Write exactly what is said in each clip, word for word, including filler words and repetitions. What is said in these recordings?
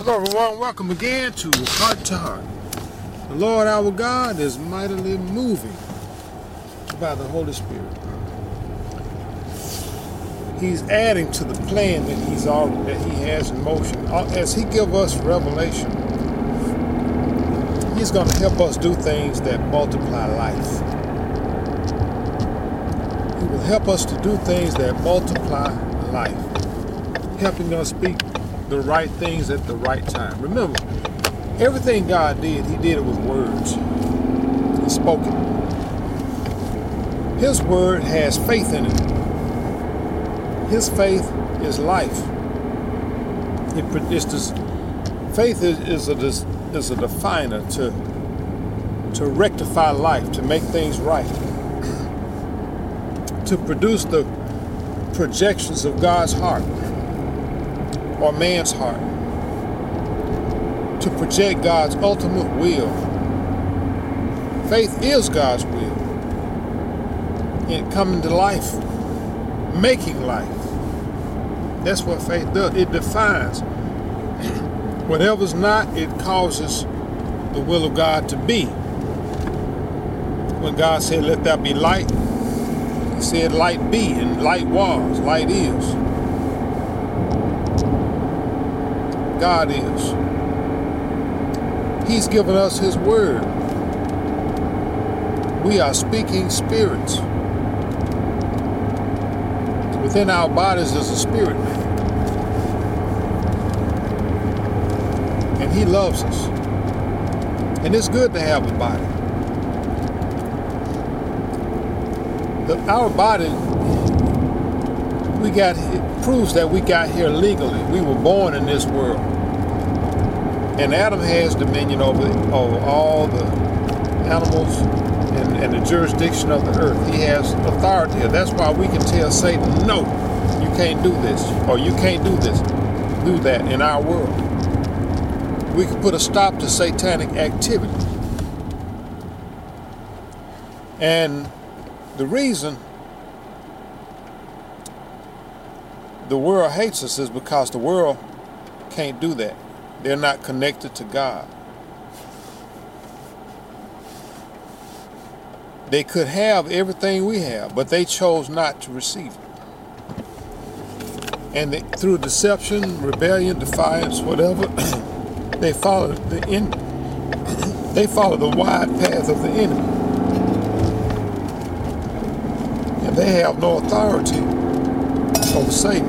Hello everyone, welcome again to Heart to Heart. The Lord our God is mightily moving by the Holy Spirit. He's adding to the plan that he's already, that he has in motion. As he gives us revelation, he's going to help us do things that multiply life. He will help us to do things that multiply life, helping us speak the right things at the right time. Remember, everything God did, he did it with words. He spoke it. His word has faith in it. His faith is life. It produces, faith is, is, a, is a definer to, to rectify life, to make things right, to produce the projections of God's heart or man's heart, to project God's ultimate will. Faith is God's will. It coming to life, making life. That's what faith does. It defines. Whatever's not, it causes the will of God to be. When God said, "Let there be light," he said, "Light be," and light was, light is. God is. He's given us his word. We are speaking spirits. Within our bodies is a spirit man. And he loves us. And it's good to have a body. The, our body, we got, it proves that we got here legally. We were born in this world. And Adam has dominion over, over all the animals and, and the jurisdiction of the earth. He has authority. That's why we can tell Satan, "No, you can't do this," or "You can't do this, do that" in our world. We can put a stop to satanic activity. And the reason the world hates us is because the world can't do that. They're not connected to God. They could have everything we have, but they chose not to receive it. And they, through deception, rebellion, defiance, whatever, they follow the en- they follow the wide path of the enemy. And they have no authority over Satan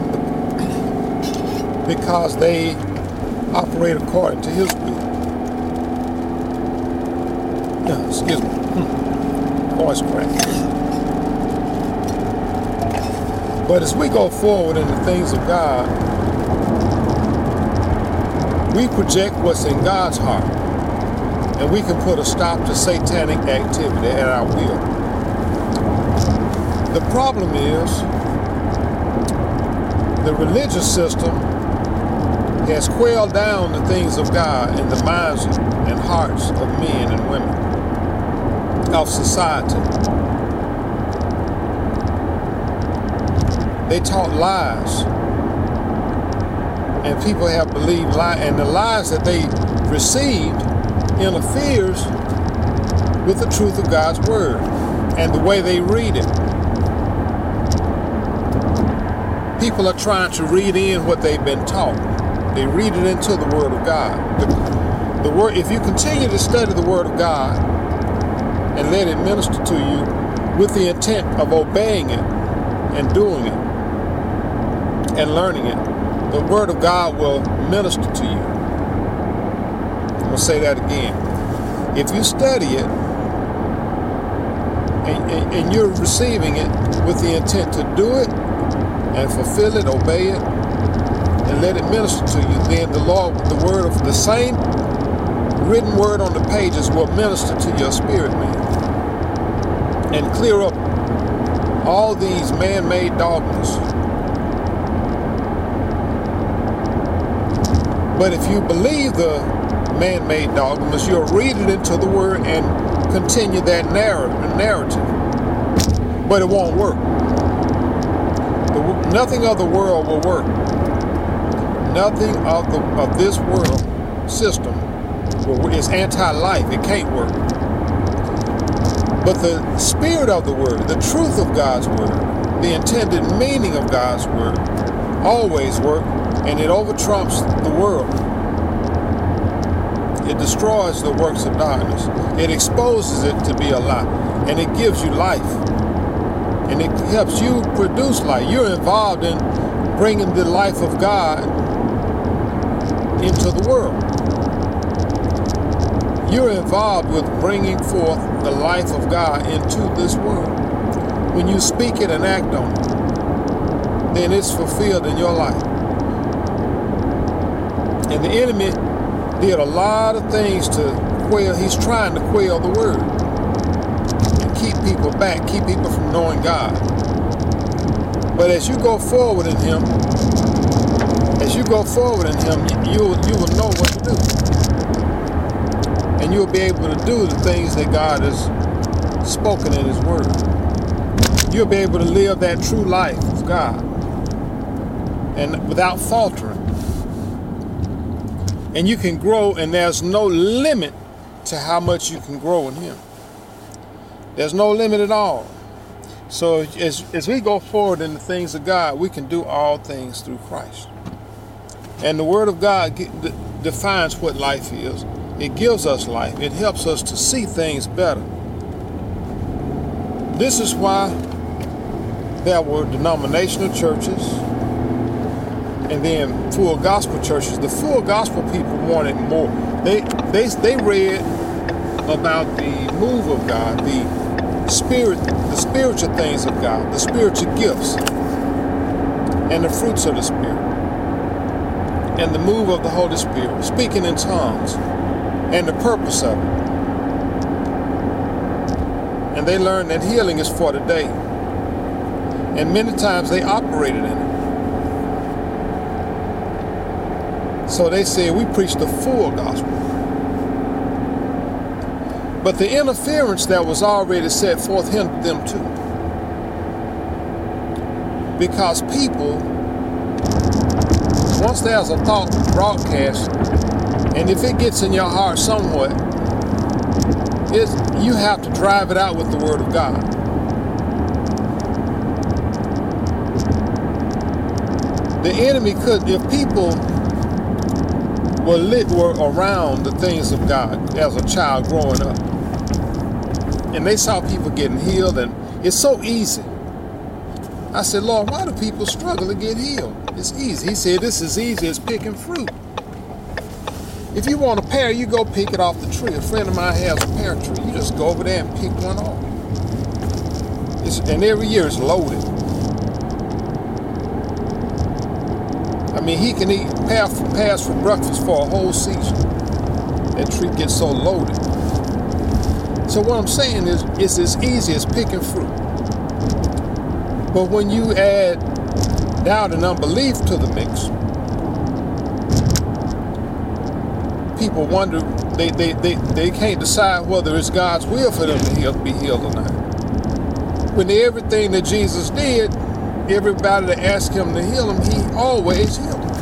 because they operate according to his will. Yeah, excuse me. Voice crack. But as we go forward in the things of God, we project what's in God's heart, and we can put a stop to satanic activity at our will. The problem is the religious system has quailed down the things of God in the minds and hearts of men and women of society. They taught lies, and people have believed lies, and the lies that they received interferes with the truth of God's word and the way they read it. People are trying to read in what they've been taught. They read it into the Word of God. The, the word, if you continue to study the Word of God and let it minister to you with the intent of obeying it and doing it and learning it, the Word of God will minister to you. I'm going to say that again. If you study it and, and, and you're receiving it with the intent to do it and fulfill it, obey it, and let it minister to you, then the Lord, the word of the same written word on the pages will minister to your spirit man and clear up all these man-made dogmas. But if you believe the man-made dogmas, you'll read it into the word and continue that narrative. But it won't work. The, nothing of the world will work. nothing of the of this world system is anti-life. It can't work. But the spirit of the word, the truth of God's word, the intended meaning of God's word always work, and it overtrumps the world. It destroys the works of darkness. It exposes it to be a lie, and it gives you life. And it helps you produce life. You're involved in bringing the life of God into the world. You're involved with bringing forth the life of God into this world. When you speak it and act on it, then it's fulfilled in your life. And the enemy did a lot of things to quail. He's trying to quail the word and keep people back, keep people from knowing God. But as you go forward in him, as you go forward in him, you, you will know what to do. And you'll be able to do the things that God has spoken in his word. You'll be able to live that true life of God, and without faltering. And you can grow, and there's no limit to how much you can grow in him. There's no limit at all. So as, as we go forward in the things of God, we can do all things through Christ. And the word of God defines what life is. It gives us life. It helps us to see things better. This is why there were denominational churches and then full gospel churches. The full gospel people wanted more. They they they read about the move of God, the spirit, the spiritual things of God, the spiritual gifts, and the fruits of the Spirit, and the move of the Holy Spirit, speaking in tongues, and the purpose of it. And they learned that healing is for today. And many times they operated in it. So they said, we preach the full gospel. But the interference that was already set forth hindered them too. Because people, once there's a thought broadcast, and if it gets in your heart somewhat, it's, you have to drive it out with the word of God. The enemy could, if people were lit, were around the things of God as a child growing up, and they saw people getting healed, and it's so easy. I said, Lord, why do people struggle to get healed? It's easy. He said, this is easy as picking fruit. If you want a pear, you go pick it off the tree. A friend of mine has a pear tree. You just go over there and pick one off. It's, and every year it's loaded. I mean, he can eat pears for breakfast for a whole season. That tree gets so loaded. So what I'm saying is, it's as easy as picking fruit. But when you add doubt and unbelief to the mix, people wonder, they, they, they, they can't decide whether it's God's will for them to heal, be healed or not. When everything that Jesus did, everybody that asked him to heal them, he always healed them.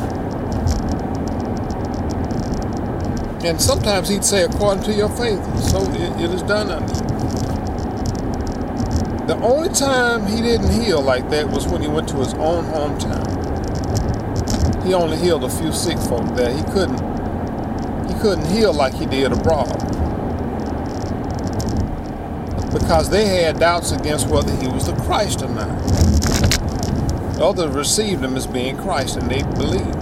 And sometimes he'd say, according to your faith, so it, it is done unto you. The only time he didn't heal like that was when he went to his own hometown. He only healed a few sick folk there. He couldn't, he couldn't heal like he did abroad, because they had doubts against whether he was the Christ or not. Others received him as being Christ, and they believed.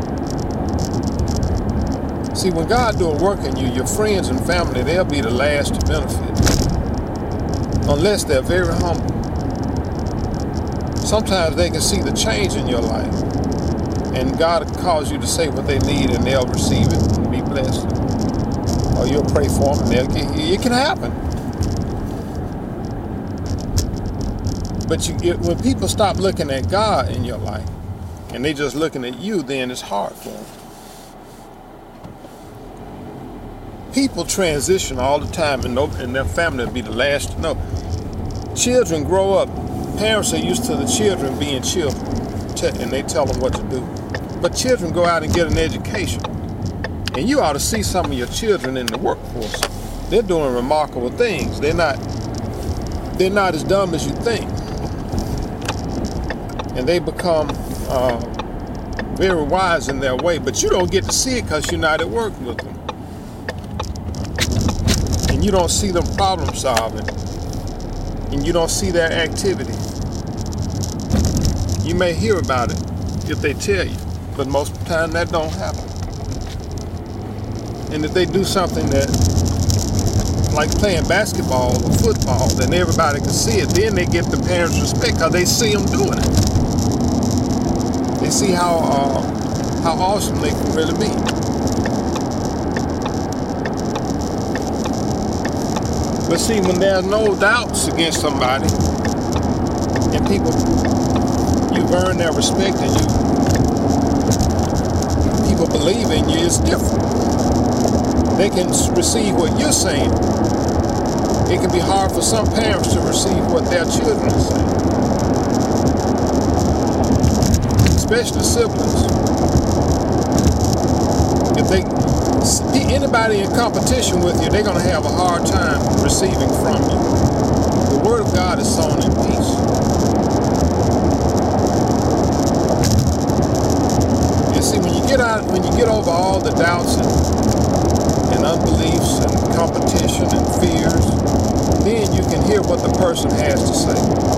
See, when God do a work in you, your friends and family, they'll be the last to benefit, unless they're very humble. Sometimes they can see the change in your life, and God will cause you to say what they need, and they'll receive it and be blessed. Or you'll pray for them, and they'll get healed. It can happen. But you, it, when people stop looking at God in your life, and they just looking at you, then it's hard for them. People transition all the time, and, no, and their family will be the last to know. Children grow up. Parents are used to the children being children, and they tell them what to do. but children go out and get an education. And you ought to see some of your children in the workforce. They're doing remarkable things. They're not, they're not as dumb as you think. And they become uh, very wise in their way, but you don't get to see it because you're not at work with them. And you don't see them problem solving. And you don't see their activity. You may hear about it if they tell you, but most of the time that don't happen. And if they do something that, like playing basketball or football, then everybody can see it, then they get the parents' respect because they see them doing it. They see how uh, how awesome they can really be. But see, when there's no doubts against somebody, and people, you've earned their respect, and you people believe in you, it's different. They can receive what you're saying. It can be hard for some parents to receive what their children are saying. Especially siblings. If they, anybody in competition with you, they're going to have a hard time receiving from you. The Word of God is sown in peace. You see, when you get out, when you get over all the doubts and, and unbeliefs and competition and fears, then you can hear what the person has to say.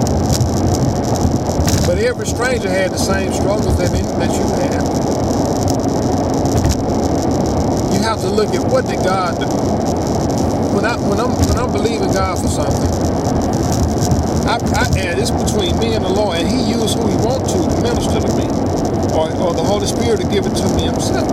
But every stranger had the same struggles that, that you had. You have to look at what did God do. When I when I'm when I'm believing God for something, I, I and it's between me and the Lord, and He used who He wants to to minister to me, or or the Holy Spirit to give it to me Himself.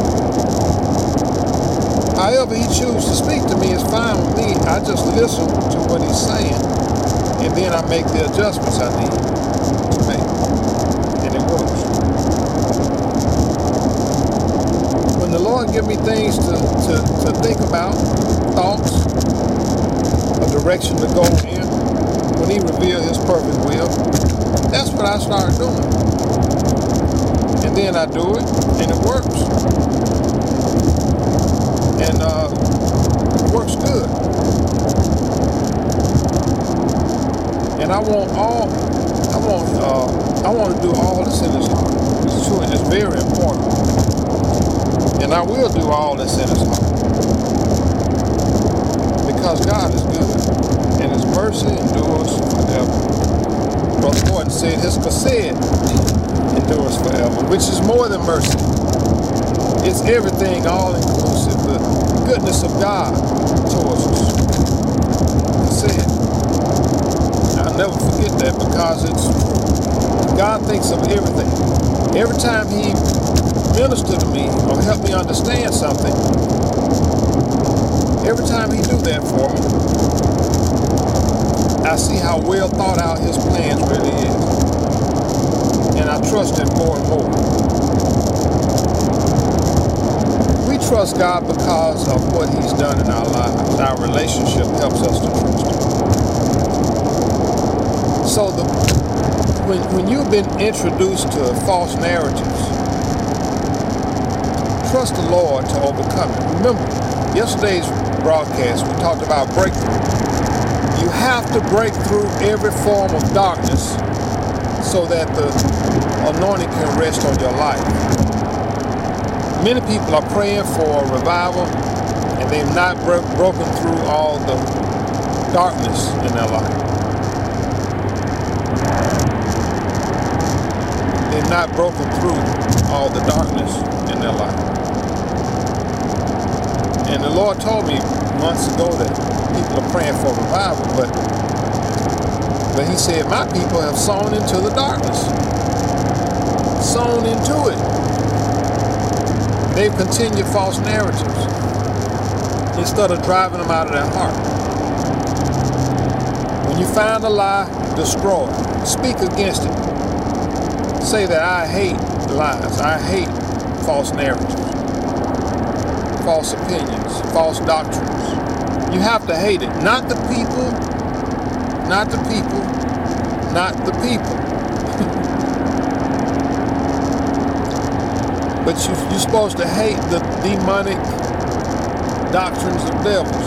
However He chooses to speak to me is fine with me. I just listen to what He's saying, and then I make the adjustments I need to make, and it works. When the Lord gives me things to, to, to think about, thoughts, a direction to go in, when He reveals His perfect will, that's what I start doing. And then I do it, and it works. And uh, works good. And I want all, I want, uh, I want to do all this in His heart. It's true, and it's very important. And I will do all this in His heart. Because God is good, and His mercy endures forever. Brother Morton said, His chesed endures forever, which is more than mercy. It's everything, all inclusive. The goodness of God towards us. That's it. I'll never forget that because it's true. God thinks of everything. Every time He ministers to me or help me understand something, every time He do that for me, I see how well thought out His plans really is. And I trust Him more and more. We trust God because of what He's done in our lives. Our relationship helps us to trust Him. So the, when, when you've been introduced to false narratives, trust the Lord to overcome it. Remember, yesterday's broadcast, we talked about breakthrough. You have to break through every form of darkness so that the anointing can rest on your life. Many people are praying for a revival, and they've not bro- broken through all the darkness in their life. They've not broken through all the darkness in their life. And the Lord told me months ago that people are praying for revival, but, but He said, my people have sown into the darkness. Sown into it. They've continued false narratives instead of driving them out of their heart. When you find a lie, destroy it. Speak against it. Say that I hate lies. I hate false narratives, false opinions, false doctrines. You have to hate it. Not the people, not the people, not the people. But you, you're supposed to hate the demonic doctrines of devils.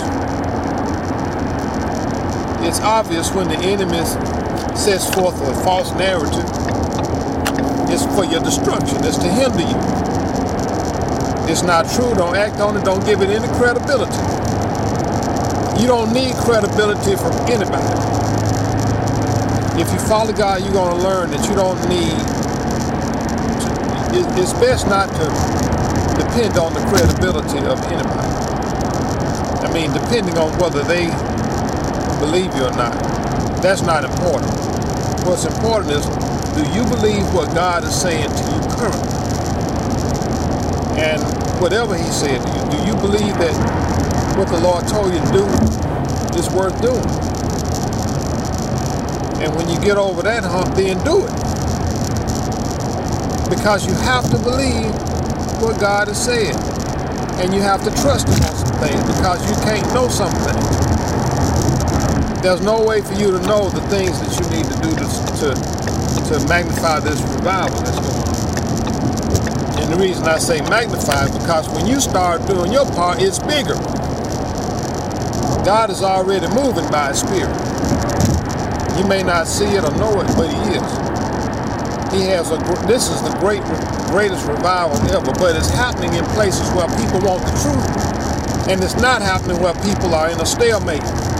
It's obvious when the enemy sets forth a false narrative. It's for your destruction. It's to hinder you. It's not true. Don't act on it. Don't give it any credibility. You don't need credibility from anybody. If you follow God, you're going to learn that you don't need to, it's best not to depend on the credibility of anybody. I mean, depending on whether they believe you or not. That's not important. What's important is, do you believe what God is saying to you currently? And whatever he said to you, do you believe that what the Lord told you to do is worth doing? And when you get over that hump, then do it. Because you have to believe what God has said. And you have to trust him on some things, because you can't know some things. There's no way for you to know the things that you need to do to, to, to magnify this revival that's going on. And the reason I say magnify is because when you start doing your part, it's bigger. God is already moving by his Spirit. You may not see it or know it, but he is. He has a, this is the great, greatest revival ever, but it's happening in places where people want the truth, and it's not happening where people are in a stalemate.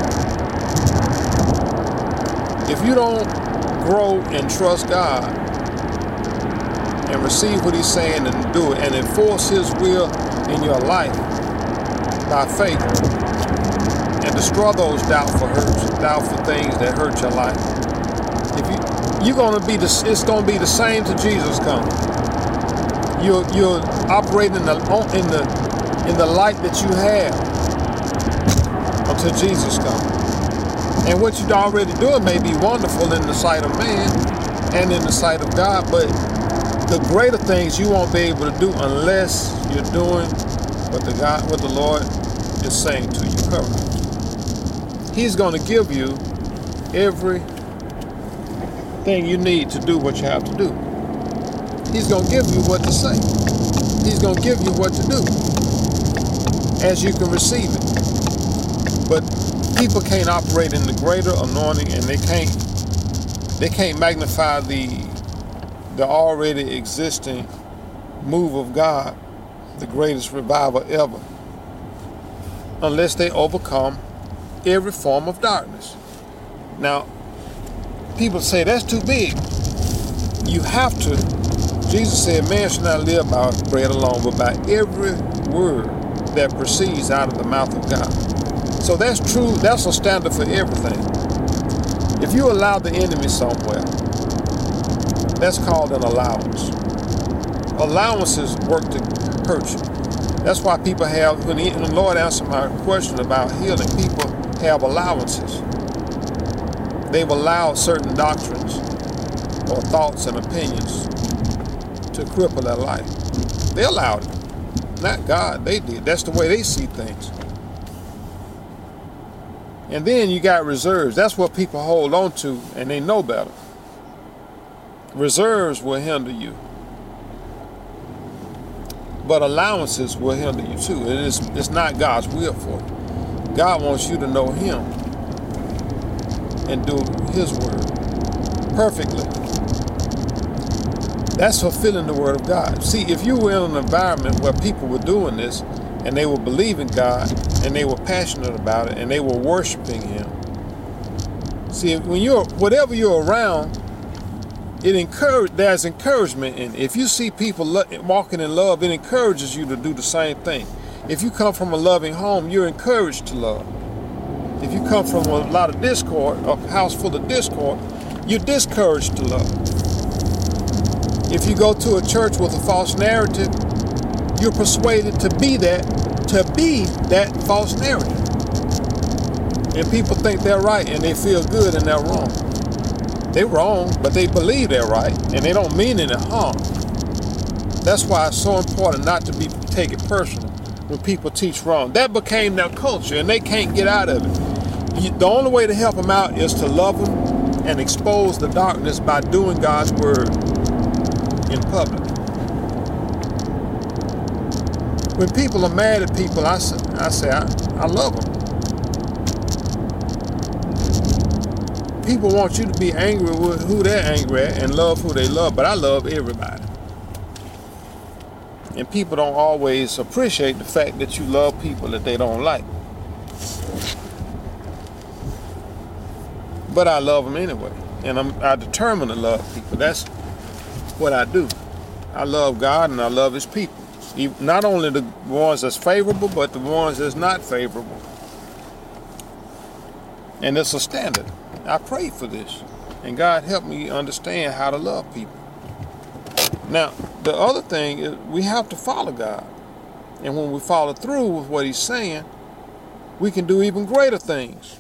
If you don't grow and trust God and receive what he's saying and do it and enforce his will in your life by faith and destroy those doubtful hurts, doubtful things that hurt your life, if you you're gonna be the, it's gonna be the same till Jesus comes. You're you're operating in the in the in the light that you have until Jesus comes. And what you're already doing may be wonderful in the sight of man and in the sight of God, but the greater things you won't be able to do unless you're doing what the God, what the Lord is saying to you currently. He's going to give you every thing you need to do what you have to do. He's going to give you what to say. He's going to give you what to do as you can receive it. But people can't operate in the greater anointing, and they can't they can't magnify the the already existing move of God, the greatest revival ever, unless they overcome every form of darkness. Now, people say that's too big. You have to. Jesus said, man should not live by bread alone, but by every word that proceeds out of the mouth of God. So that's true. That's a standard for everything. If you allow the enemy somewhere, that's called an allowance. Allowances work to hurt you. That's why people have, when the, when the Lord answered my question about healing, people have allowances. They've allowed certain doctrines or thoughts and opinions to cripple their life. They allowed it. Not God, they did. That's the way they see things. And then you got reserves. That's what people hold on to, and they know better. Reserves will hinder you. But allowances will hinder you too. It is, it's not God's will for you. God wants you to know him and do his word perfectly. That's fulfilling the word of God. See, if you were in an environment where people were doing this, and they were believing God, and they were passionate about it, and they were worshiping him. See, when you're, whatever you're around, it encourage, there's encouragement in it. If you see people lo- walking in love, it encourages you to do the same thing. If you come from a loving home, you're encouraged to love. If you come from a lot of discord, a house full of discord, you're discouraged to love. If you go to a church with a false narrative, you're persuaded to be that, to be that false narrative. And people think they're right, and they feel good, and they're wrong. They're wrong, but they believe they're right, and they don't mean any harm. That's why it's so important not to be take it personal when people teach wrong. That became their culture, and they can't get out of it. You, the only way to help them out is to love them and expose the darkness by doing God's word in public. When people are mad at people, I say, I, say I, I love them. People want you to be angry with who they're angry at and love who they love, but I love everybody. And people don't always appreciate the fact that you love people that they don't like. But I love them anyway. And I'm I determined to love people. That's what I do. I love God and I love his people. Not only the ones that's favorable, but the ones that's not favorable. And it's a standard. I prayed for this. And God helped me understand how to love people. Now, the other thing is we have to follow God. And when we follow through with what he's saying, we can do even greater things.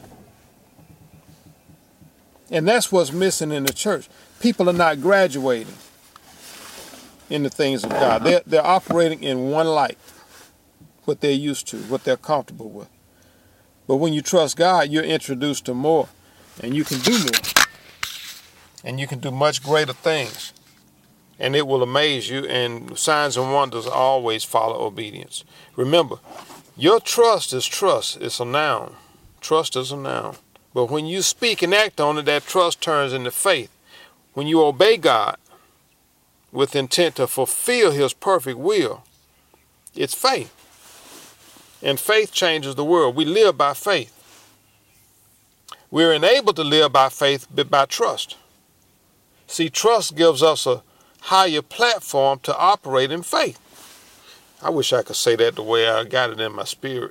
And that's what's missing in the church. People are not graduating in the things of God. They're, they're operating in one light, what they're used to, what they're comfortable with. But when you trust God, you're introduced to more, and you can do more. And you can do much greater things. And it will amaze you, and signs and wonders always follow obedience. Remember, your trust is trust. It's a noun. Trust is a noun. But when you speak and act on it, that trust turns into faith. When you obey God with intent to fulfill his perfect will, it's faith. And faith changes the world. We live by faith. We're enabled to live by faith, but by trust. See, trust gives us a higher platform to operate in faith. I wish I could say that the way I got it in my spirit.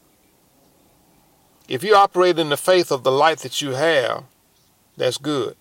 If you operate in the faith of the light that you have, that's good.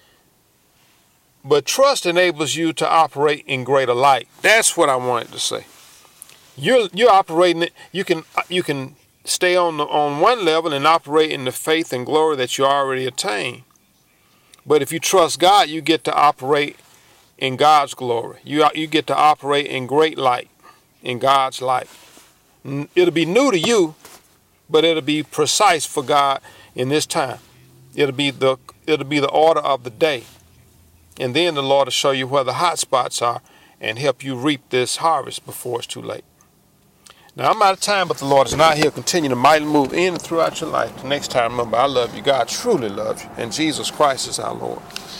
But trust enables you to operate in greater light. That's what I wanted to say. You're you're operating it. You can you can stay on the, on one level and operate in the faith and glory that you already attained. But if you trust God, you get to operate in God's glory. You you get to operate in great light, in God's light. It'll be new to you, but it'll be precise for God in this time. It'll be the it'll be the order of the day. And then the Lord will show you where the hot spots are and help you reap this harvest before it's too late. Now, I'm out of time, but the Lord is not here. Continue to mightily move in and throughout your life. The next time, remember, I love you. God truly loves you. And Jesus Christ is our Lord.